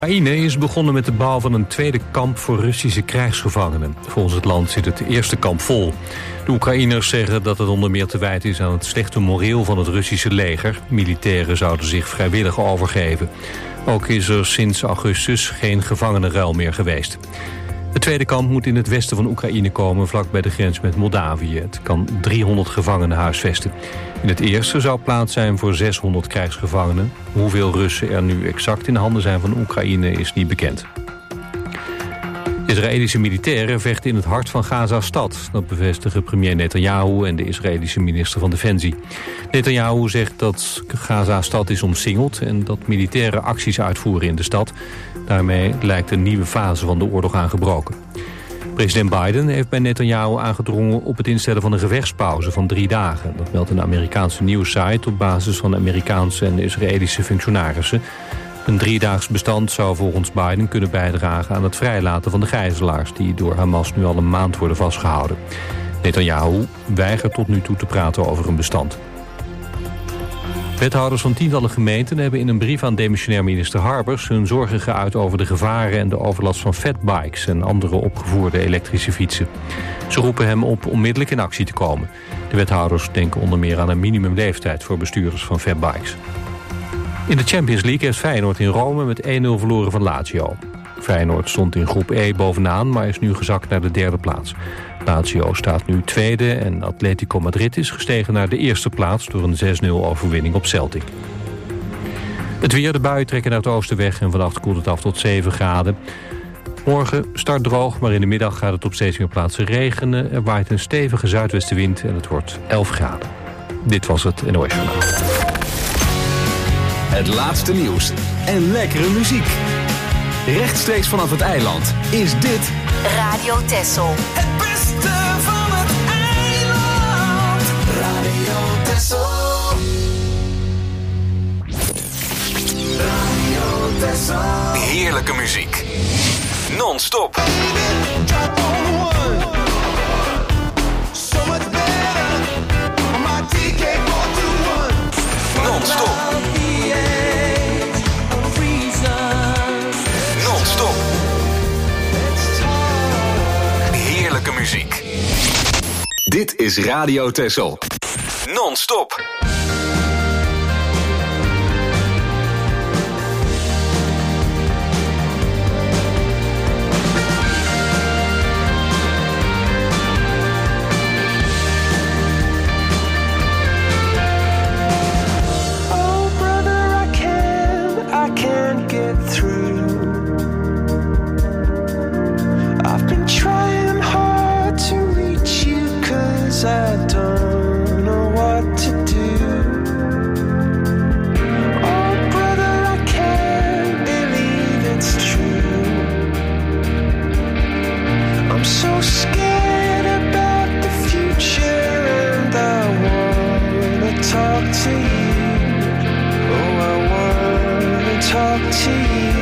Oekraïne is begonnen met de bouw van een tweede kamp voor Russische krijgsgevangenen. Volgens het land zit het eerste kamp vol. De Oekraïners zeggen dat het onder meer te wijten is aan het slechte moreel van het Russische leger. Militairen zouden zich vrijwillig overgeven. Ook is er sinds augustus geen gevangenenruil meer geweest. Het tweede kamp moet in het westen van Oekraïne komen, vlak bij de grens met Moldavië. Het kan 300 gevangenen huisvesten. In het eerste zou plaats zijn voor 600 krijgsgevangenen. Hoeveel Russen er nu exact in handen zijn van Oekraïne is niet bekend. Israëlische militairen vechten in het hart van Gaza-stad. Dat bevestigen premier Netanyahu en de Israëlische minister van Defensie. Netanyahu zegt dat Gaza-stad is omsingeld en dat militairen acties uitvoeren in de stad. Daarmee lijkt een nieuwe fase van de oorlog aangebroken. President Biden heeft bij Netanyahu aangedrongen op het instellen van een gevechtspauze van 3 dagen. Dat meldt een Amerikaanse nieuwssite op basis van Amerikaanse en Israëlische functionarissen. Een 3-daags bestand zou volgens Biden kunnen bijdragen aan het vrijlaten van de gijzelaars die door Hamas nu al een maand worden vastgehouden. Netanyahu weigert tot nu toe te praten over een bestand. Wethouders van tientallen gemeenten hebben in een brief aan demissionair minister Harbers hun zorgen geuit over de gevaren en de overlast van fatbikes en andere opgevoerde elektrische fietsen. Ze roepen hem op onmiddellijk in actie te komen. De wethouders denken onder meer aan een minimumleeftijd voor bestuurders van fatbikes. In de Champions League heeft Feyenoord in Rome met 1-0 verloren van Lazio. Feyenoord stond in groep E bovenaan, maar is nu gezakt naar de 3e plaats. Lazio staat nu 2e en Atletico Madrid is gestegen naar de 1e plaats door een 6-0 overwinning op Celtic. Het weer, de buien trekken naar het oosten weg en vannacht koelt het af tot 7 graden. Morgen start droog, maar in de middag gaat het op steeds meer plaatsen regenen. Er waait een stevige zuidwestenwind en het wordt 11 graden. Dit was het NOS Journaal. Het laatste nieuws en lekkere muziek. Rechtstreeks vanaf het eiland is dit Radio Texel. Het beste van het eiland. Radio Texel. Radio Texel. heerlijke muziek. Non-stop. Non-stop. Non-stop. Heerlijke muziek. Dit is Radio Texel. Non-stop. I don't know what to do. Oh, brother, I can't believe it's true. I'm so scared about the future, and I wanna talk to you. Oh, I wanna talk to you.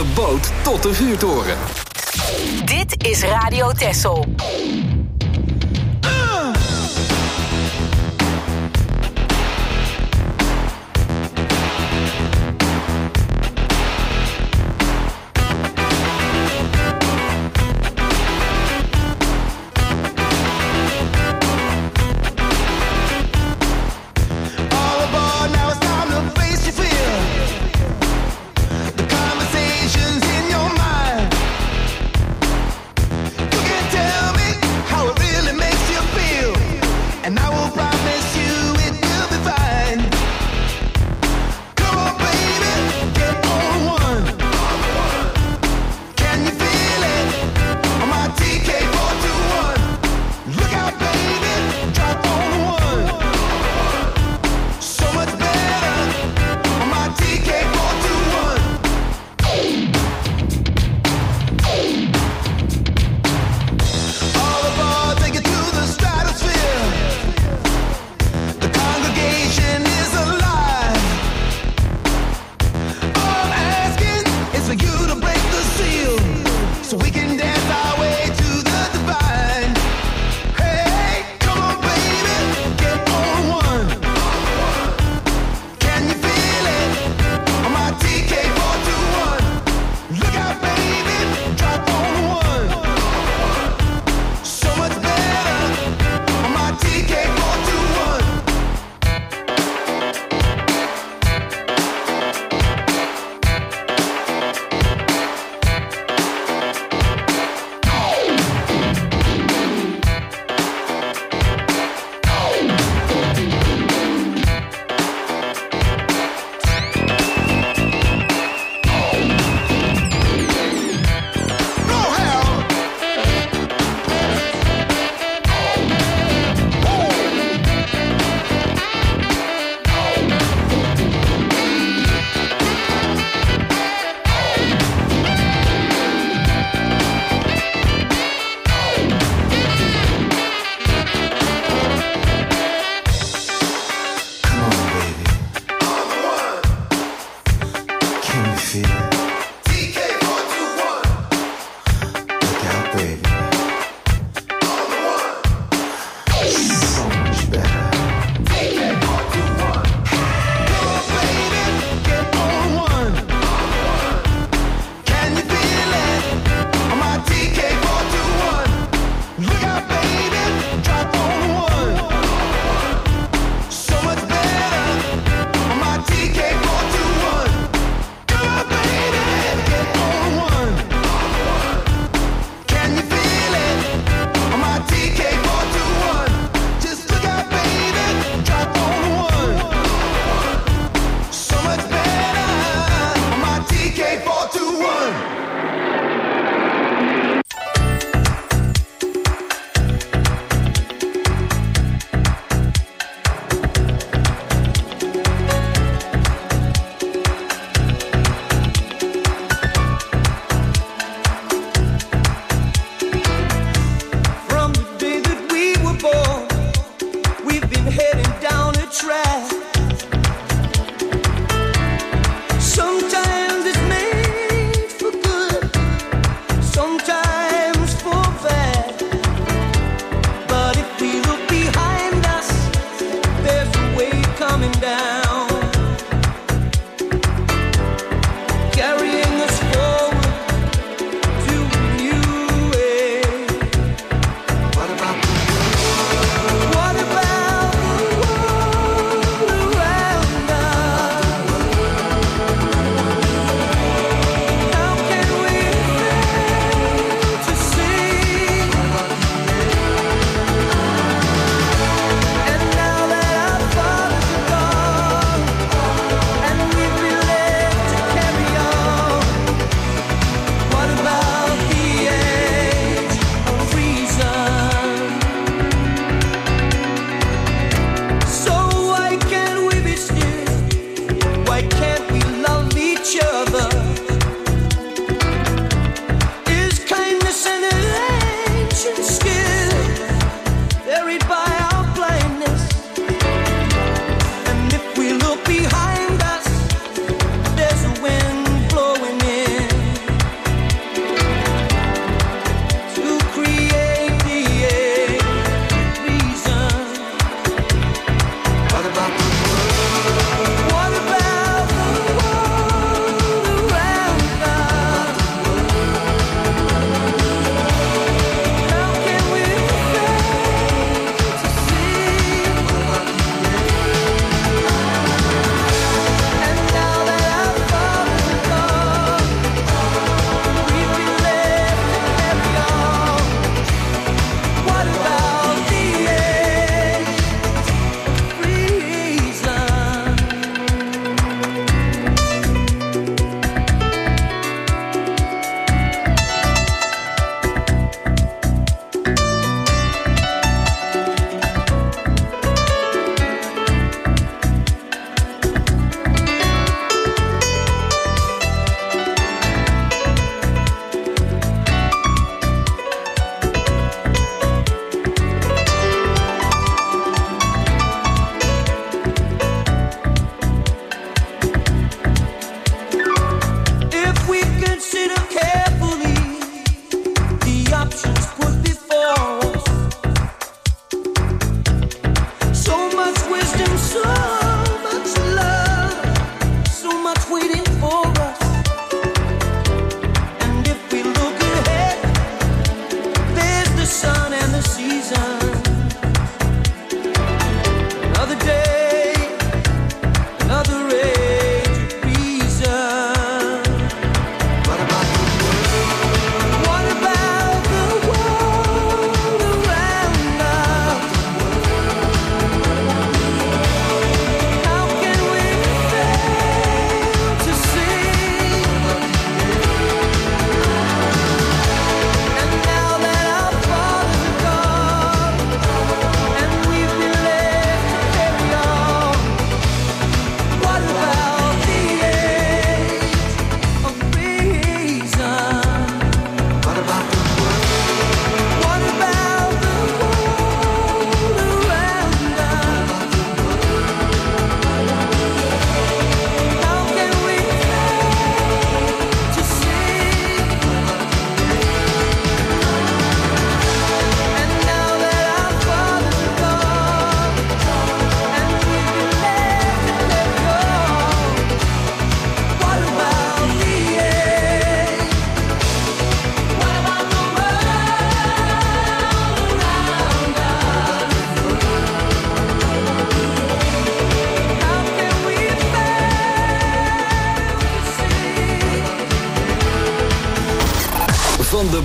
de boot tot de vuurtoren. Dit is Radio Texel. Conversations in your mind. You can tell me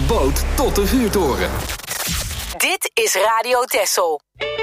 boot tot de vuurtoren. Dit is Radio Texel.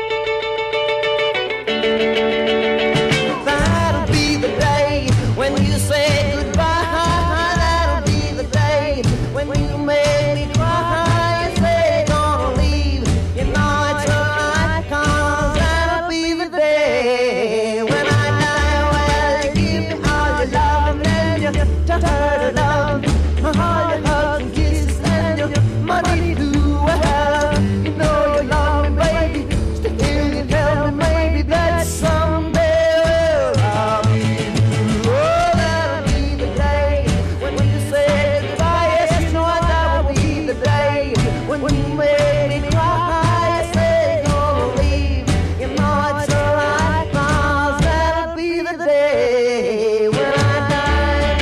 That'll be the day when you say goodbye. That'll be the day when you make me cry. You say gonna leave, you know it's alright, 'cause that'll be the day when I die. Well, you give me all your love and you turn it on, all your hugs and kisses and your money too. Well, you know you love me, baby. Still you tell me maybe that someday I'll be through. Oh, that'll be the day when you say goodbye. Yes, you know that will be the day when you make me cry. You say gonna leave, you know it's alright, 'cause that'll be the day when I die.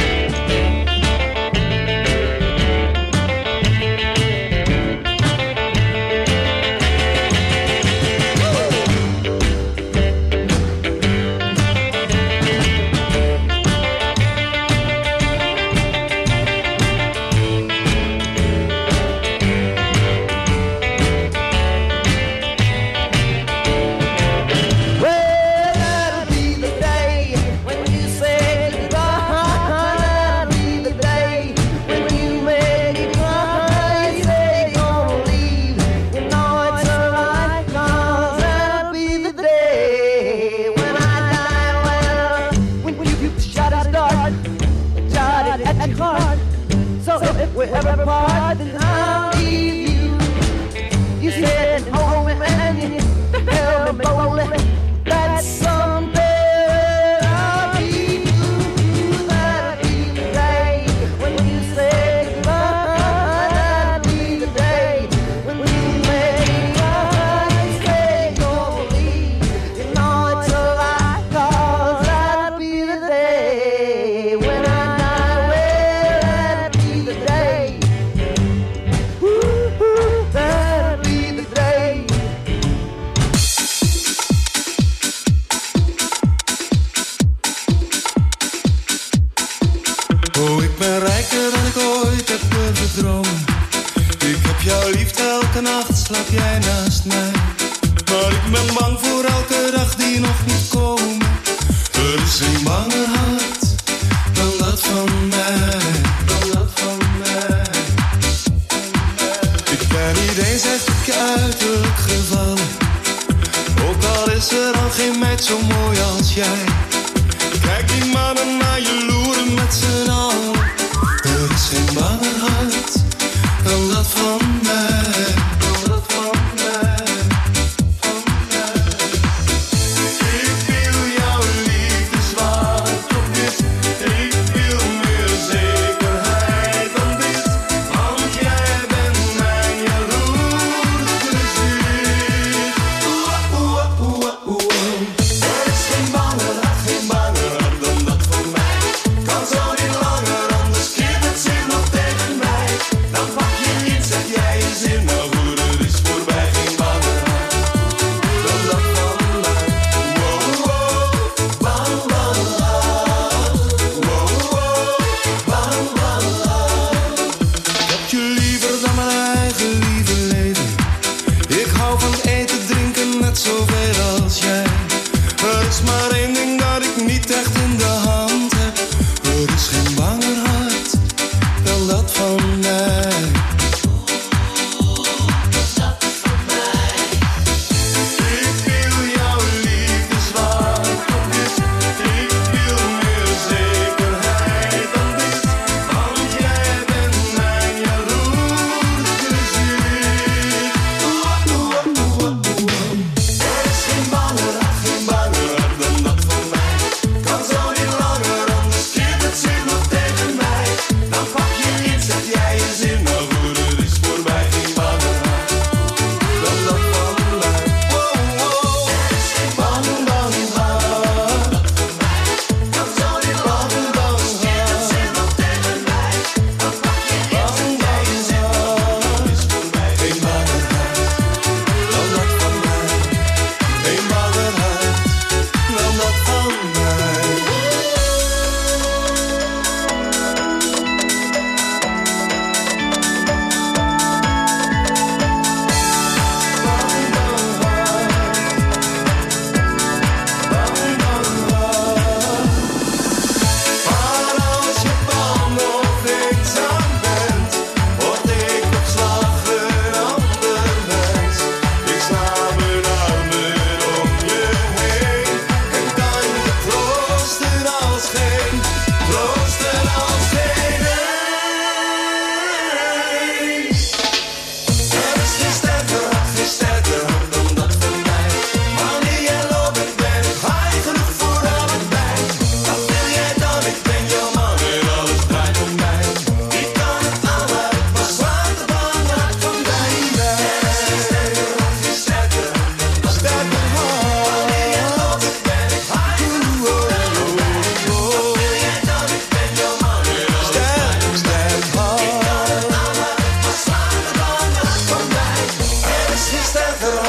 Well, that'll be the day when you say goodbye. That'll be the day when you make me cry. You say gonna leave, you know it's alright, 'cause that'll be the day when I die. Well, when you shot it start, shot it at your heart. So if we ever part, then I'll leave you. You said hold me and you held me boldly. That someday I'll be through. That'll be the day when you say goodbye. That'll be the day when you make me cry. You say gonna leave, you know it's alright, 'cause that'll be the day when I die. Well, that'll be the day. That'll be the day. Oh, ik ben rijker dan ik ooit heb durven dromen. Ik heb jouw liefde elke nacht, slaap jij naast mij. Maar ik ben bang voor elke dag die nog moet komen. Er is geen banger hart dan dat van mij. Dan dat van mij. Ik ben niet eens echt op je uiterlijk gevallen. Ook al is er al geen meid zo mooi als jij. Kijk die mannen naar je loeren met z'n allen. Er is geen banger hart dan dat van mij. Dan dat van mij. Van mij. Ik wil jouw liefde zwart op wit. Ik wil meer zekerheid dan dit. Want jij bent mijn jaloers plezier. Er is geen banger hart dan dat van mij. Kan zo niet langer, anders keert het zich nog tegen mij. Dan pak je iets, zeg je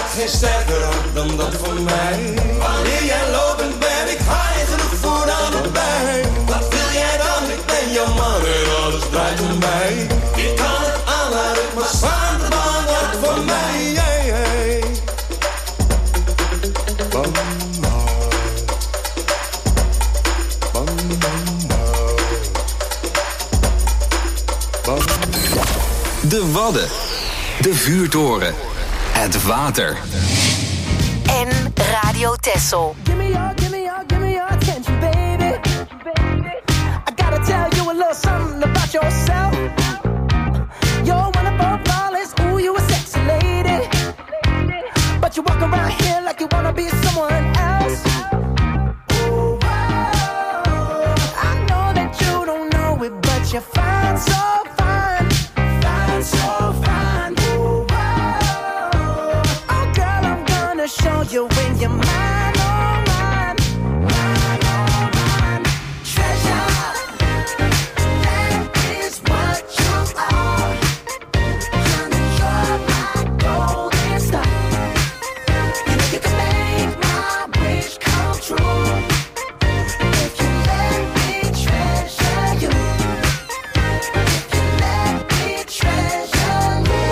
gaat geen sterker dan dat van mij. Wanneer jij loopt en ben ik high genoeg voor allebei. Wat wil jij dan? Ik ben jouw man en alles draait om mij. Ik kan het aanhouden, maar slaan de baan uit voor mij. De Wadden. De vuurtoren. Het water. En Radio Texel. Give me your attention, baby. I gotta tell you a little something about yourself. You're wonderful, flawless, ooh, you a sexy lady. But you walk around here like you wanna be someone else. Ooh, I know that you don't know it, but you're fine, so fine. Fine, so fine. Ooh, oh girl, I'm gonna show you when you're mine, oh mine. Mine, oh mine. Treasure, that is what you are. Honey, you're my golden star. And if you can make my wish come true, if you let me treasure you, if you let me treasure you.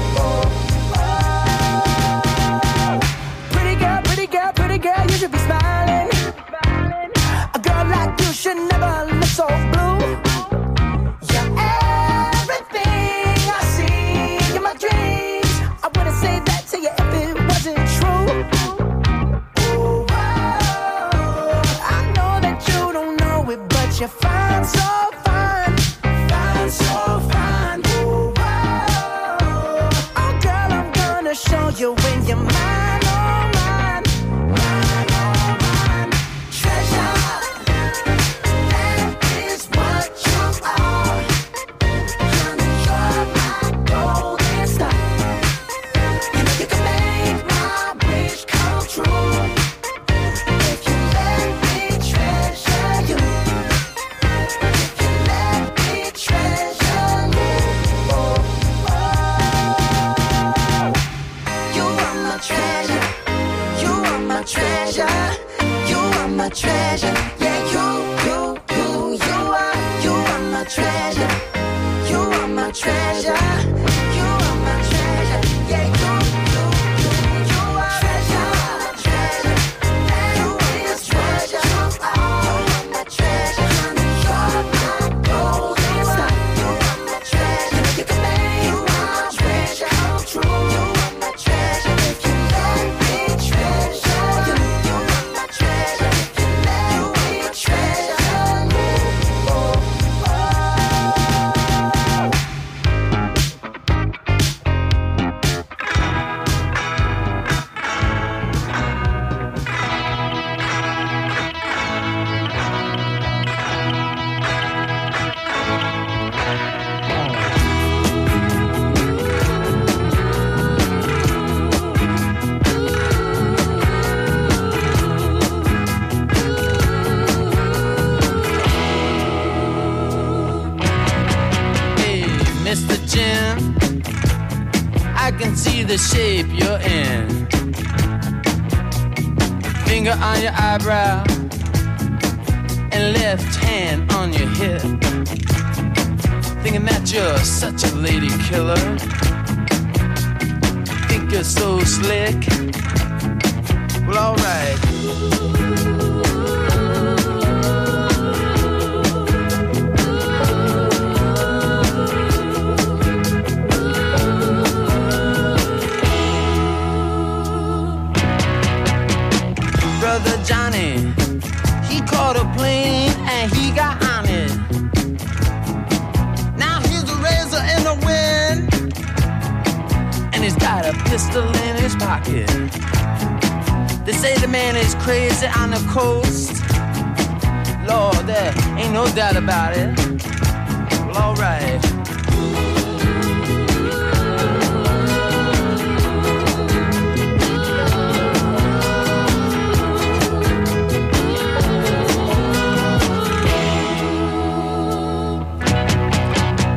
Pretty girl, you should be smiling. A girl like you should never look so blue. You're everything I see in my dreams. I wouldn't say that to you if it wasn't true. Ooh, I know that you don't know it, but you're fine, so fine. Fine, so fine. Ooh, oh girl, I'm gonna show you when you're mine, oh mine. Mine, oh mine. Treasure, that is what you are. Honey, you're my golden star. And if you can make my wish come true, if you let me treasure you, if you let me treasure you, you are my treasure. You are my treasure. You are my treasure. Yeah, you are my treasure. You are my treasure. You are my treasure. Yeah, you are treasure. Treasure. You are my treasure. You are my treasure. Honey, you're my golden star. You are my treasure. You can make my treasure come true. You are my treasure. If you let me treasure you, you are my treasure. If you let me treasure you, Hey, Mr. Jim, I can see the shape you're in. Finger on your eyebrow and left hand on your hip. Thinking that you're such a lady killer. Think you're so slick. Well, alright. Brother Johnny, he caught a plane and he got on it. Now he's a razor in the wind, and he's got a pistol in his pocket. They say the man is crazy on the coast. Lord, there ain't no doubt about it. Well, alright.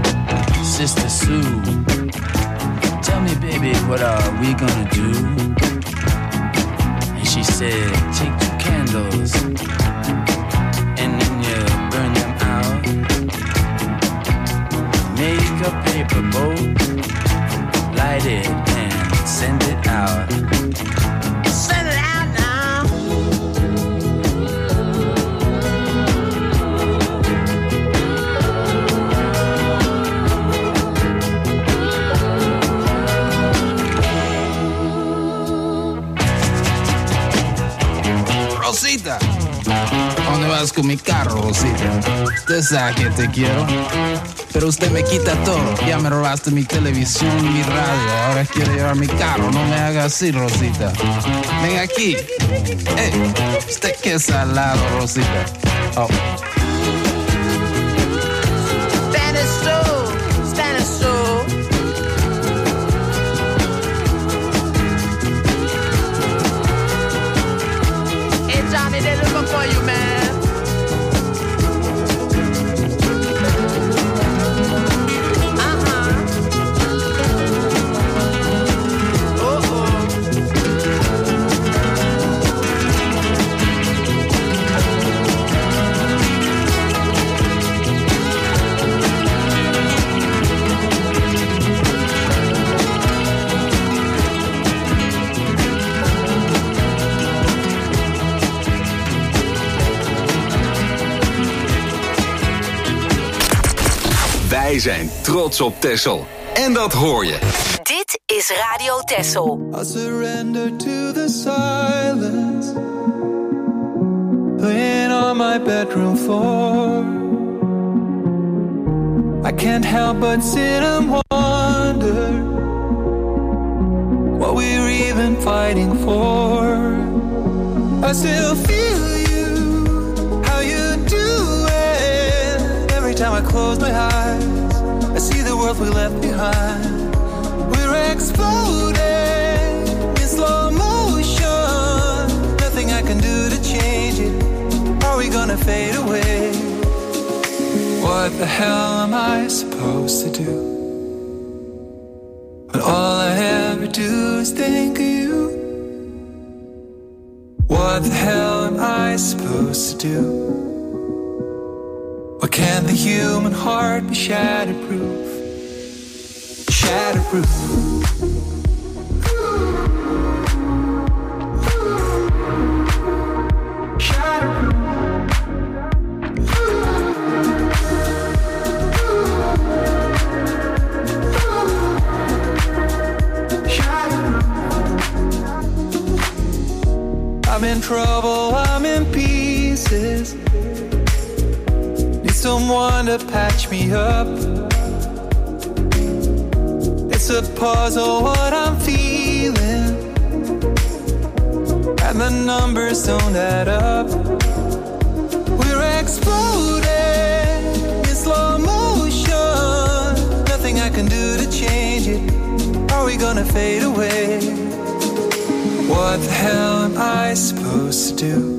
Sister Sue, tell me, baby, what are we gonna do? She said, take 2 candles and then you burn them out. Make a paper boat, light it and send it out. Send it out now. Rosita, ¿a dónde vas con mi carro, Rosita? Usted sabe que te quiero, pero usted me quita todo. Ya me robaste mi televisión y mi radio. Ahora quiere llevar mi carro. No me haga así, Rosita. Ven aquí. Usted qué salado, Rosita. Oh. Spanish soul, Spanish soul. Hey Johnny, they're looking for you, man. Wij zijn trots op Texel. En dat hoor je. Dit is Radio Texel. I surrender to the silence, laying on my bedroom floor. I can't help but sit and wonder what we're even fighting for. I still feel you, how you do it. Every time I close my eyes, I see the world we left behind. We're exploding in slow motion. Nothing I can do to change it. Are we gonna fade away? What the hell am I supposed to do when all I ever do is think of you? What the hell am I supposed to do? Why can't the human heart be shatterproof? Shatterproof. I'm in trouble, I'm in pieces. Need someone to patch me up. It's a puzzle what I'm feeling, and the numbers don't add up. We're exploding in slow motion. Nothing I can do to change it. Are we gonna fade away? What the hell am I supposed to do?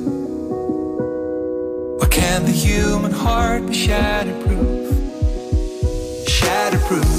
Why can't the human heart be shatterproof? Shatterproof.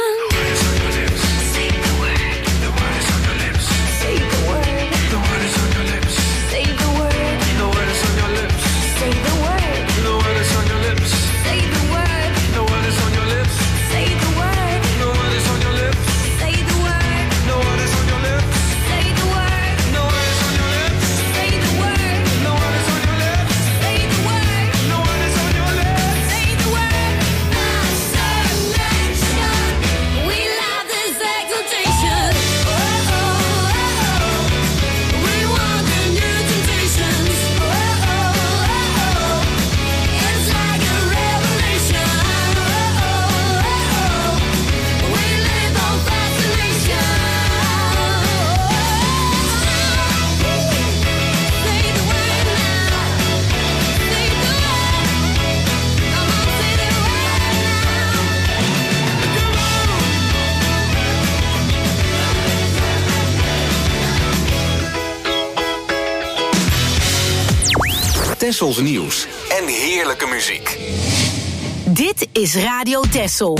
Tessels nieuws en heerlijke muziek. Dit is Radio Tessel.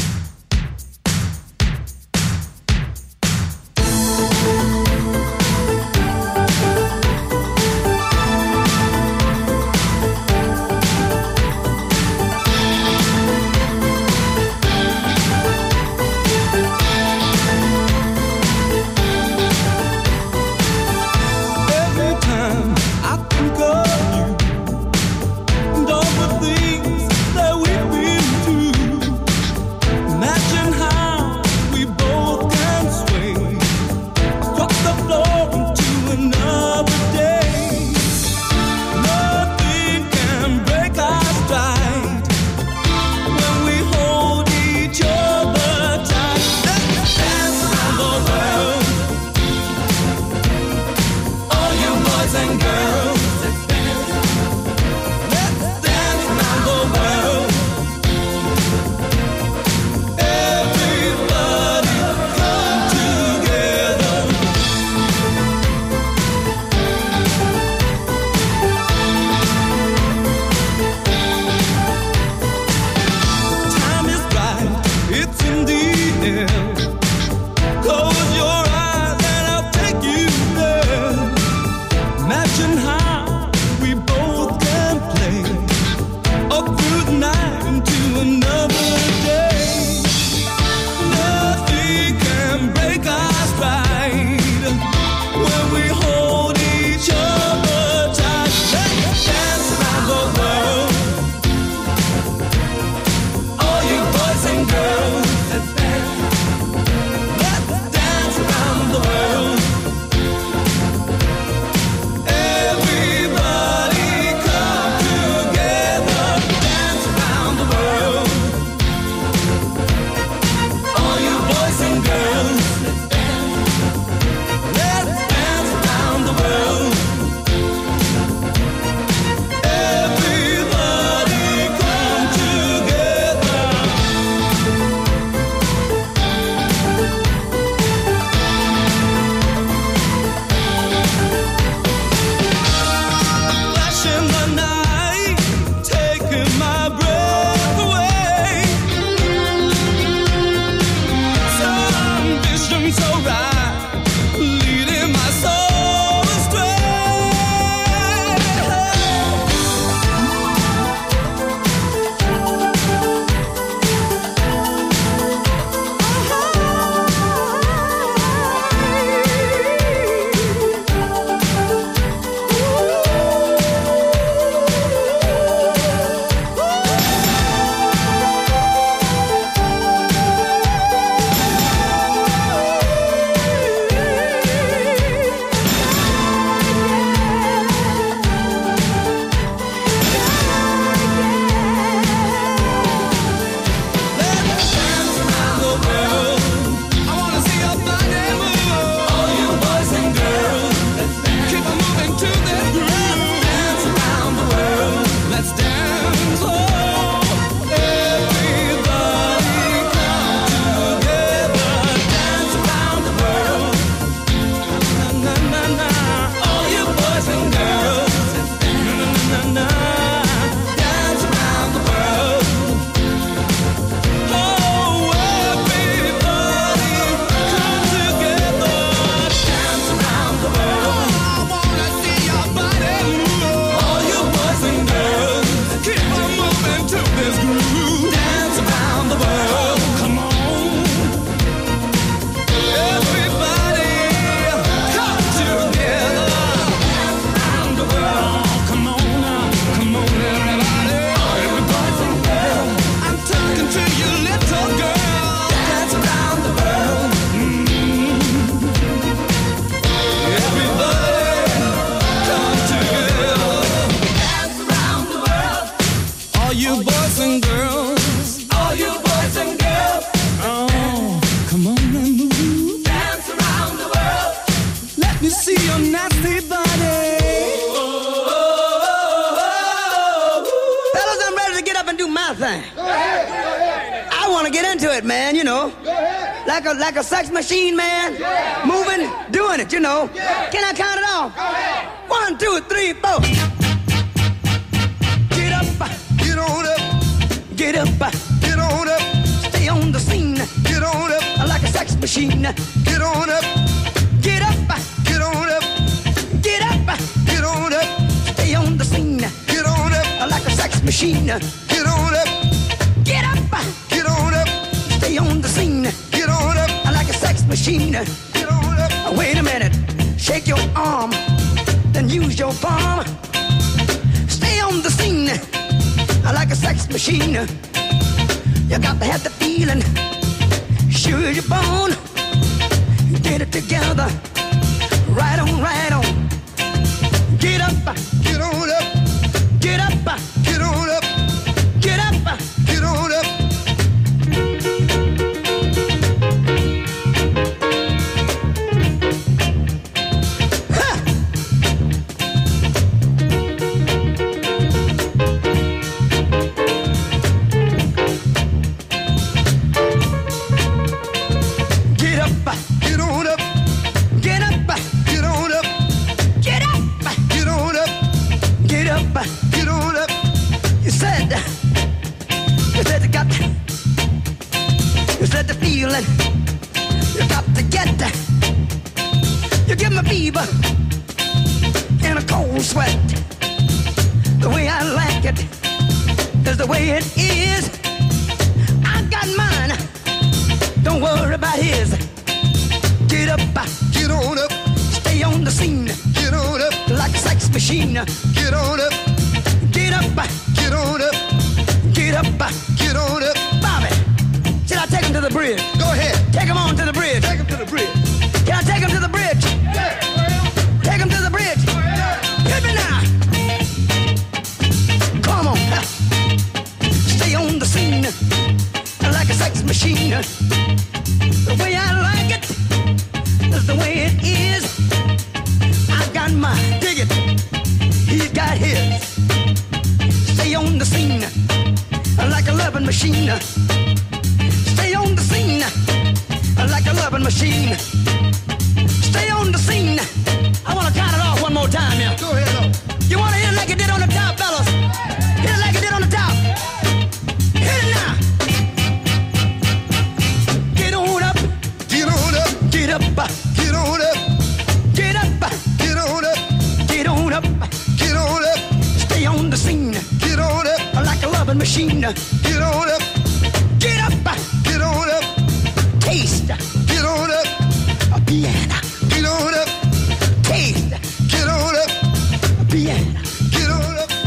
like a sex machine, man. Moving, doing it, you know. Can I count it off? 1, 2, 3, 4. Get up, Get on up, get up, get on up, stay on the scene get on up, like a sex machine. get on up, Get up, get on up, get up, get on up, stay on the scene get on up, like a sex machine. get on up, Get up, get on up, stay on the scene get on up, like a sex machine. get on up. Wait a minute, shake your arm, then use your palm. Stay on the scene like a sex machine. You got to have the feeling, sure you're born. Get it together, right on, right on. Get up, Get on up, get up, get on up, get up. get on up. Get up, Get on up, get up, get on up, get up, get on up, get up. get on up. You said you said the feeling, you got to get that. You give me fever and a cold sweat. The way I like it is the way it is. I got mine, don't worry about his. Get up, Get on up, stay on the scene get on up, like a sex machine. get on up, Get up, get on up, get up. get on up. Bobby, should I take him to the bridge? Go ahead, Take him on to the bridge. take him to the bridge. Can I take him to the bridge? Take him to the bridge. Hit me now. Come on. Stay on the scene like a sex machine. The way I like it is the way it is. I got mine. Dig it. He's got his. Stay on the scene like a loving machine. Stay on the scene like a loving machine. Stay on the scene. I want to count it off one more time here. Go ahead, up. You want to hit it like it did on the top, fellas? Hit it like it did on the top. Hit it now. Get on up, Get on up, get up, get on up, get up, get on up, get on up. get on up, Stay on the scene get on up, like a loving machine. get on up, Get up, get on up, taste get on up, a piano. get on up, Taste get on up, a piano. get on up.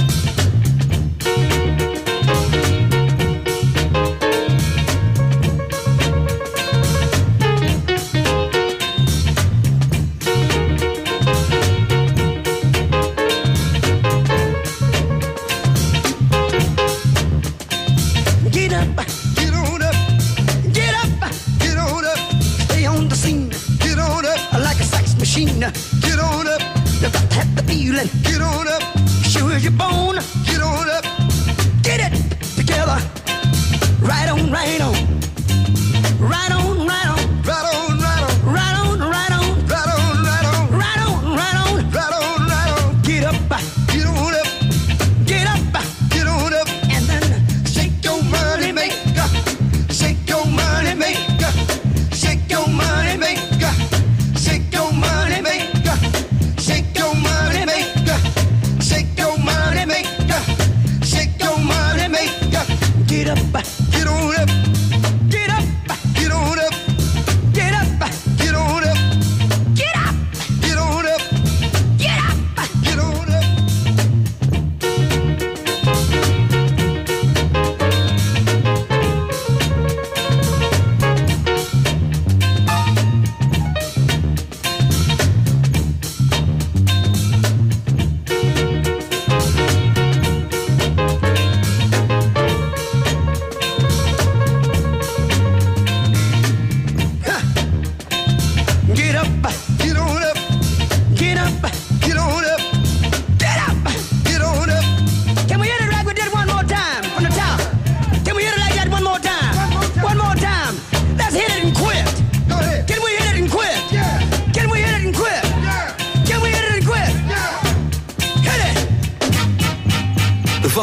Get up, Get on up, get up. get on up, Stay on the scene get on up, like a sex machine. get on up, You got to have the feeling, get on up, sure as you're born. get on up. Get it together, right on, right on, right on, right on, Right on, right on, right on, right on, right on, right on, right on, right on. right on, right on. Get up, Get on up, get up, get on up, and then shake your money maker, shake your money maker, shake your money maker, shake your money maker, shake your money maker, shake your money maker, shake your money maker. get up, Get on up,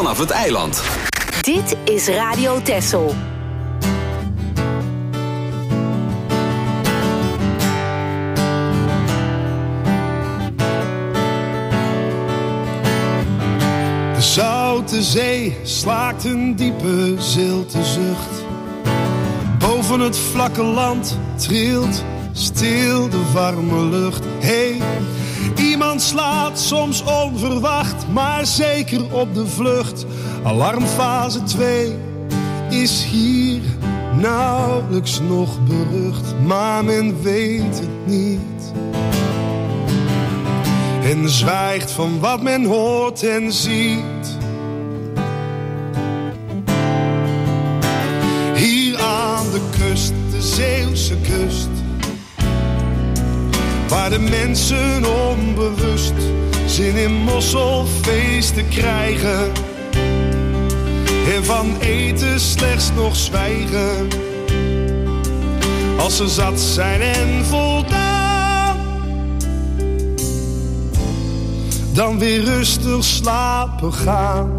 vanaf het eiland. Dit is Radio Texel. De zoute zee slaakt een diepe zilte zucht. Boven het vlakke land trilt stil de warme lucht. Hey, iemand slaat soms onverwacht, maar zeker op de vlucht. Alarmfase 2 is hier nauwelijks nog berucht, maar men weet het niet. En zwijgt van wat men hoort en ziet. Hier aan de kust, de Zeeuwse kust, waar de mensen onbewust zin in mosselfeesten krijgen en van eten slechts nog zwijgen. Als ze zat zijn en voldaan, dan weer rustig slapen gaan.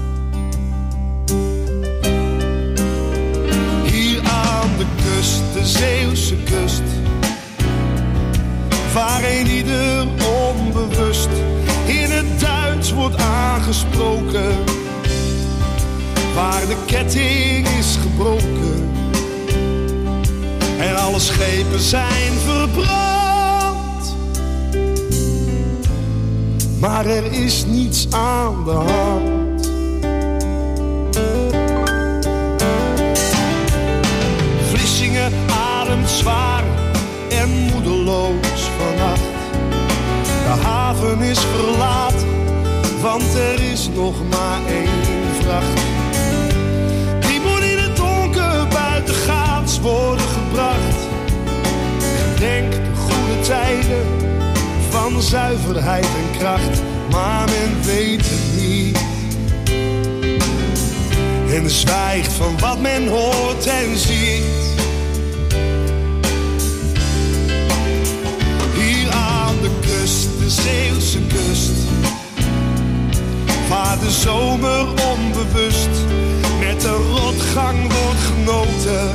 Hier aan de kust, de Zeeuwse kust, waar een ieder onbewust in het Duits wordt aangesproken, waar de ketting is gebroken en alle schepen zijn verbrand. Maar er is niets aan de hand. Vlissingen ademt zwaar en moedeloos vannacht. De haven is verlaten, want er is nog maar één vracht. Die moet in het donker buitengaats worden gebracht. Gedenk de goede tijden van zuiverheid en kracht, maar men weet het niet. En zwijgt van wat men hoort en ziet. Hier aan de kust, de Zeeuwse kust, waar de zomer onbewust met de rotgang wordt genoten.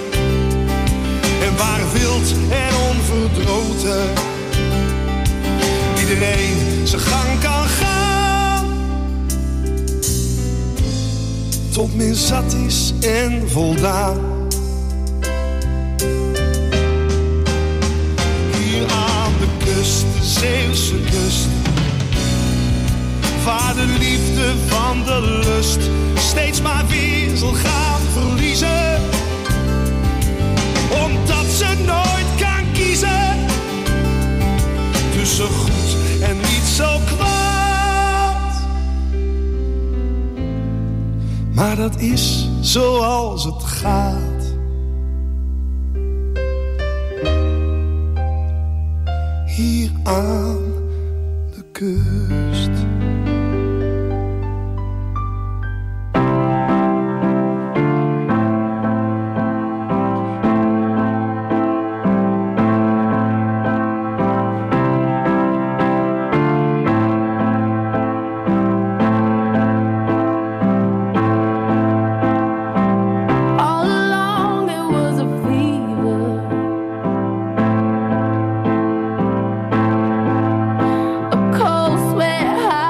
En waar wild en onverdroten iedereen zijn gang kan gaan, tot men zat is en voldaan. Hier aan de kust, de Zeeuwse kust, waar de liefde van de lust steeds maar weer zal gaan verliezen, omdat ze nooit kan kiezen tussen goed en niet zo kwaad. Maar dat is zoals het gaat. Hier aan de kust. Cold sweat high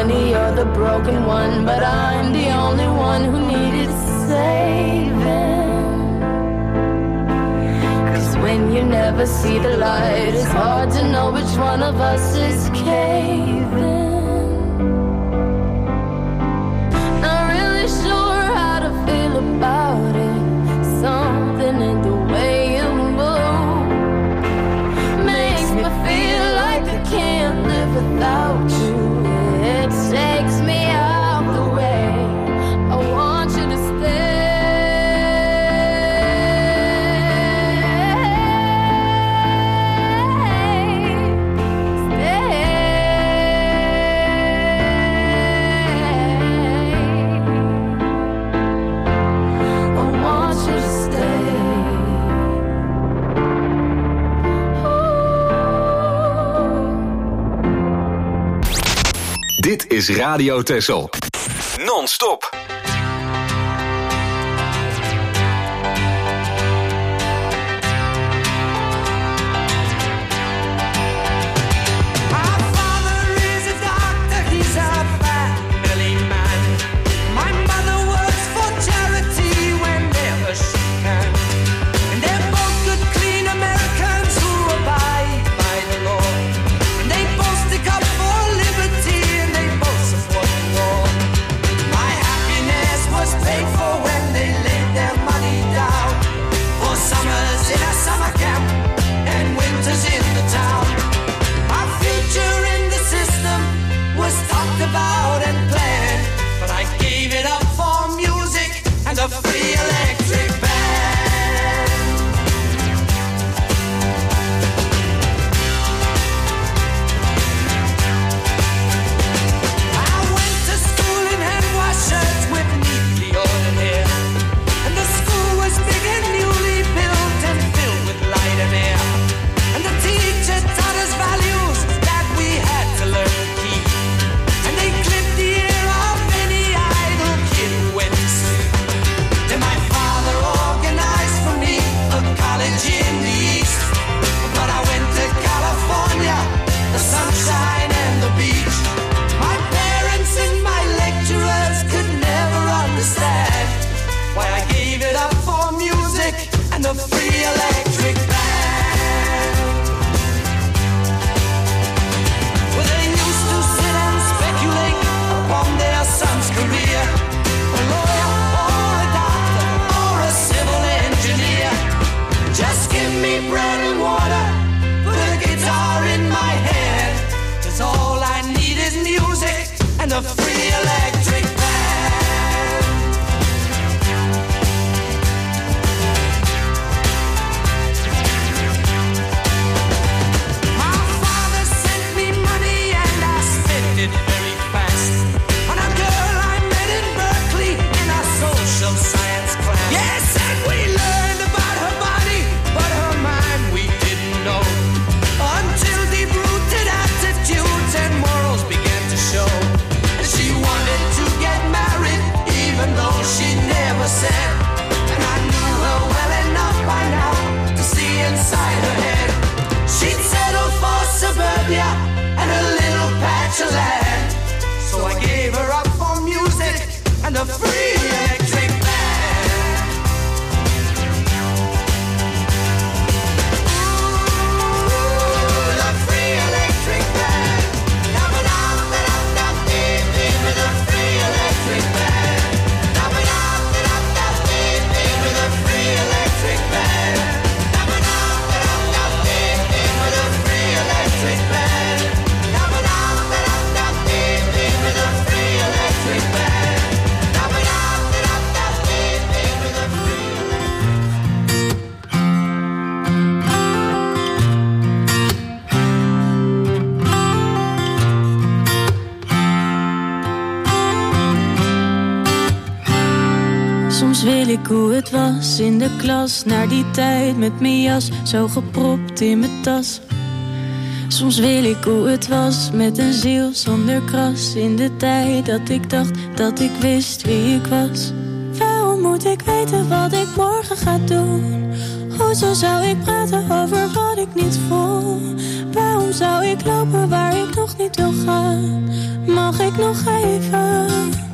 money, you're the broken one, but I'm the only one who needed saving. 'Cause when you never see the light, it's hard to know which one of us is caving. Not really sure how to feel about it. Something in the way you move makes me feel like I can't live without you. It takes me out the way. I want you to stay. I want you to stay. Dit is Radio Texel. Non-stop. My father is a doctor, he's a family man. My mother works for charity whenever she can. And they're both good, clean Americans who abide by the law. And they both stick up for liberty and they both support the war. My happiness was paid for when they laid their money down. For summers in a summer camp and winters in the town. Our future in the system was talked about and planned, but I gave it up for music and a free electric band. I went to school in hand wash shirts with neatly ordered hair, and the school was big and newly built and filled with light and air. And the teacher taught us values that we had to learn to keep. And they clipped the ear of any idle kid who went to sleep. Then my father organized for me a college in the East. But I went to California, the sunshine and the beach. My parents and my lecturers could never understand why I gave it up for music and a free electric band. Well, they used to sit and speculate upon their son's career. A lawyer or a doctor or a civil engineer. Just give me bread and water, put a guitar in my hand. 'Cause all I need is music and a free electric band. My father sent me money and I spent it very fast. On a girl I met in Berkeley in a social science class. Yes, and we learned about her body, but her mind we didn't know. Until deep-rooted attitudes and morals began to show. And she wanted to get married, even though she never said. And I knew her well enough by now to see inside her head. She'd settle for suburbia and a little patch of land. So I gave her up for music and a free electric band. Ooh, the free electric band. Dum-a-dum-da-dum-dum-dee-dee with a free electric band. Dum-a-dum-da-dum-dum-dee-dee with a free electric band. Dum-a-dum-da-dum-dum-dee-dee with a free electric band. Dum-a-dum-da-dum-dum-dee-dee with a free electric band. Dum-a-dum-da-dum-dum-dee-dee with a free Soms wil ik hoe het was in de klas, naar die tijd met mijn jas, zo gepropt in mijn tas. Soms wil ik hoe het was met een ziel zonder kras, in de tijd dat ik dacht dat ik wist wie ik was. Waarom moet ik weten wat ik morgen ga doen? Hoezo zou ik praten over wat ik niet voel? Waarom zou ik lopen waar ik nog niet wil gaan? Maar mag ik nog even?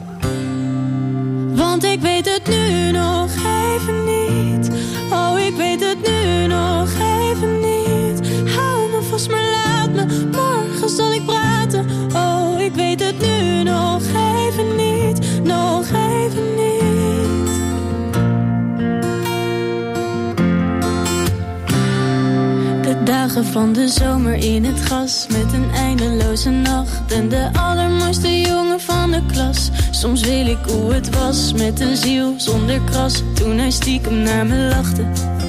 Want ik weet het nu nog even niet. Oh, ik weet het nu nog even niet. Hou me vast, maar laat me. Morgen zal ik praten. Oh, ik weet het nu nog even niet. Nog even niet. De dagen van de zomer in het gras, met een eindeloze nacht en de allermooiste jongen van de klas. Soms wil ik hoe het was, met een ziel zonder kras, toen hij stiekem naar me lachte.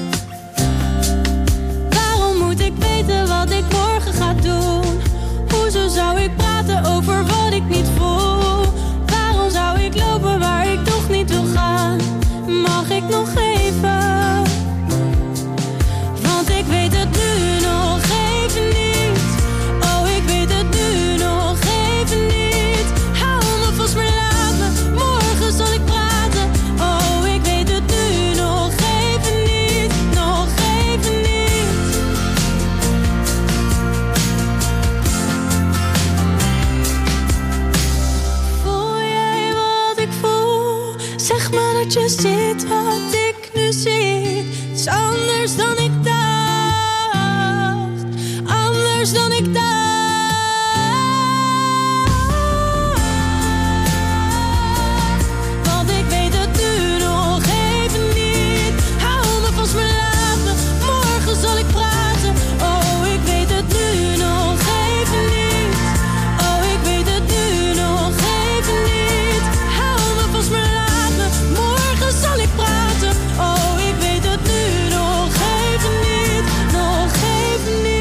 Waarom moet ik weten wat ik morgen ga doen? Hoezo zou ik praten over wat ik niet voel? Waarom zou ik lopen waar ik toch niet wil gaan? Mag ik nog even? Want ik weet het nu nog even niet. Oh, ik weet het nu nog even niet. Hou me vast, maar laat me. Morgen zal ik praten. Oh, ik weet het nu nog even niet. Nog even niet. Voel jij wat ik voel? Zeg maar dat je ziet wat ik nu zie. Het is anders dan ik dacht. Anders dan ik dacht. Want ik weet het nu nog even niet. Hou me vast, maar laat me. Morgen zal ik praten. Oh, ik weet het nu nog even niet. Oh, ik weet het nu nog even niet. Hou me vast, maar laat me. Morgen zal ik praten. Oh, ik weet het nu nog even niet. Nog even niet.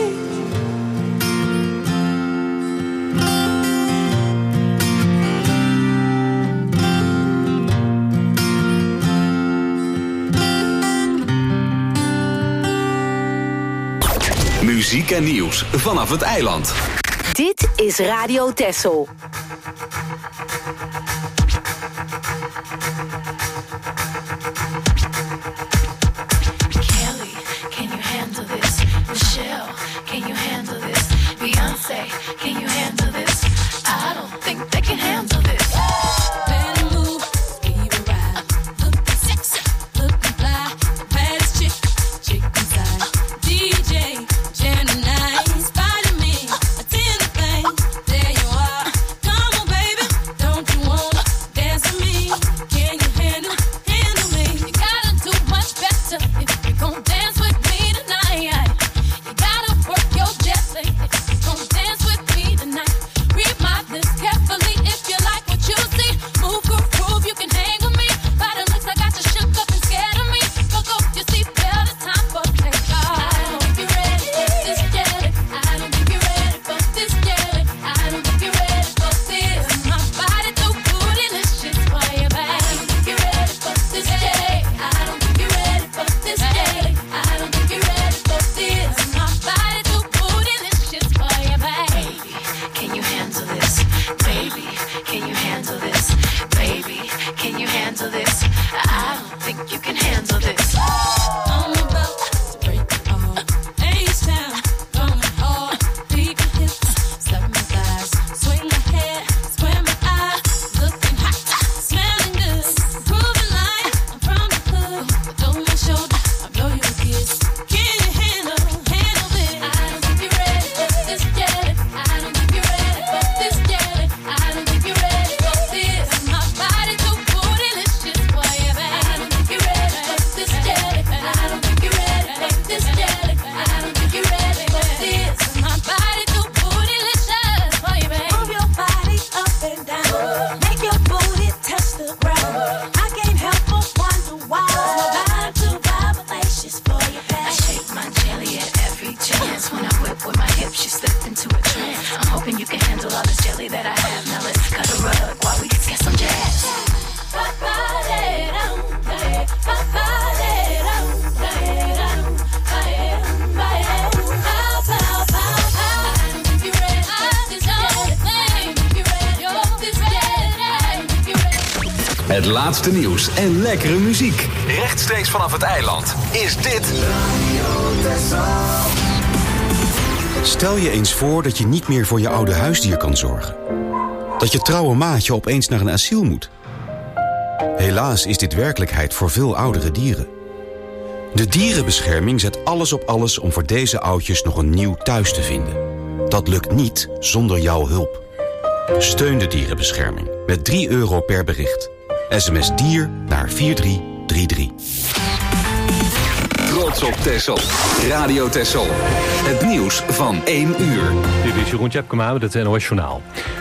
Muziek en nieuws vanaf het eiland. Dit is Radio Texel. Kelly, can you handle this? Michelle, can you handle this? Beyonce, can you handle this? I don't think they can handle this. Better move, give a ride. Looking sexy, looking fly. Baddest chick inside. DJ, Gemini, spotted me. Attend the thing, there you are. Come on, baby, don't you wanna dance with me? Can you handle me? You gotta do much better if you gon' dance with me tonight. You gotta work your jelly if you gon' dance with me tonight. Read my lips carefully if you like what you see. Move, groove, you can hang with me. By the looks I got you shook up and scared of me. Fuck off your seatbelt, it's time for takeoff. I don't think you're ready for this jelly. I don't think you're ready for this jelly. I don't think you're ready for this. My body too bootylicious for you, babe. I don't think you're ready for this jelly. I don't think you're ready for this jelly. I don't think you're ready for this. My body too bootylicious for you, babe. Can you handle this? Baby, can you handle this? Baby, can you handle this? I don't think you can handle this. I'm about to break it all. H-Town, going hard. Beat my hips, step my thighs. Swing my head, square my eyes. Looking hot, smelling good. Grooving like I'm from the hood. Over my shoulder, I blow you a kiss. Can you handle this? I don't think you're ready for this jelly. I don't think you're ready for this jelly. I don't think you're ready for this. My body too bootylicious for you, babe. I don't think you're ready for this jelly. I don't think you're ready for this jelly. I don't think you're ready for this. My body too bootylicious for you, babe. Move your body up and down. Make your booty touch the ground. I can't help but wonder why my vibe too vibrations for you, I babe. shake my jelly at every chance. When I whip with my hips, you slip into a trance. I'm hoping you can handle all this jelly that I have. Now let's cut a rug while we get some jazz. Het laatste nieuws en lekkere muziek. Rechtstreeks vanaf het eiland is dit... Stel je eens voor dat je niet meer voor je oude huisdier kan zorgen. Dat je trouwe maatje opeens naar een asiel moet. Helaas is dit werkelijkheid voor veel oudere dieren. De dierenbescherming zet alles op alles om voor deze oudjes nog een nieuw thuis te vinden. Dat lukt niet zonder jouw hulp. Steun de dierenbescherming met €3 per bericht. SMS dier naar 4333. Trots op Texel. Radio Texel. Het nieuws van 1 uur. Dit is Jeroen Tjepkema met het NOS Journaal.